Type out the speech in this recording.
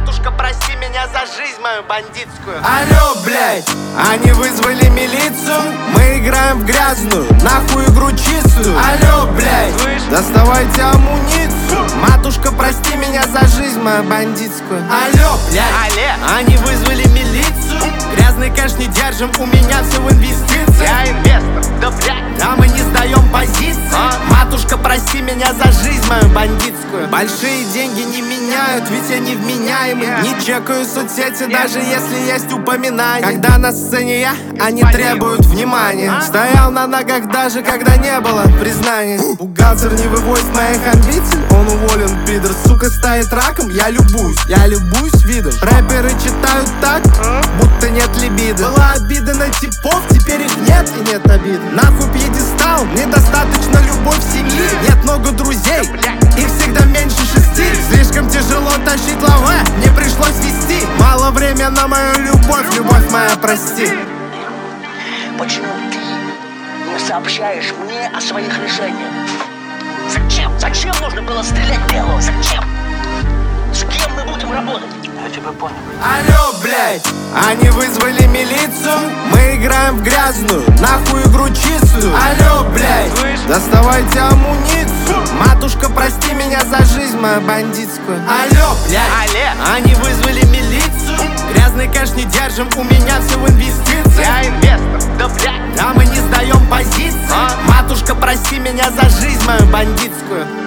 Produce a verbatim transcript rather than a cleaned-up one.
Матушка, прости меня за жизнь мою бандитскую. Алло, блядь, они вызвали милицию. Мы играем в грязную, нахуй игру чистую. Алло, блядь, доставайте амуницию. Матушка, прости меня за жизнь мою бандитскую. Алло, блядь, Алле. они вызвали милицию. Грязный кэш не держим, у меня все в инвестициях. Я инвестор, да блядь. Да мы не сдаем позиции. А? Матушка, прости меня за жизнь мою бандитскую. Большие деньги не меняют, ведь я невменяемый. Yeah. Не чекаю соцсети, Yeah. даже если есть упоминания. Когда на сцене я, они Спасибо. требуют внимания. А? Стоял на ногах даже когда не было признаний. Бухгалтер не вывозит моих амбиций. Он уволен, пидор, сука, стоит раком. Я любуюсь, я любуюсь видом. Рэперы читают так, будто нет либидо. Была обида на типов, теперь их нет и нет обиды. Нахуй пьедестал, недостаточно любовь в семье. Нет много друзей, их всегда меньше шести. Слишком тяжело тащить лаве, мне пришлось вести. Мало времени на мою любовь, любовь моя, прости. Почему ты не сообщаешь мне о своих решениях? Зачем? Зачем нужно было стрелять Белого? Зачем? С кем мы будем работать? Я тебя понял. Алло, блядь, они вызвали милицию. Мы играем в грязную, нахуй игру чистую. Алло, блядь, доставайте амуницию. Матушка, прости меня за жизнь мою бандитскую. Алло, блядь, Алле. они вызвали милицию. Грязный кэш не держим, у меня все в инвестициях. Я инвестор, да блядь. Да мы не сдаем позиции. А? Матушка, прости меня за жизнь мою бандитскую.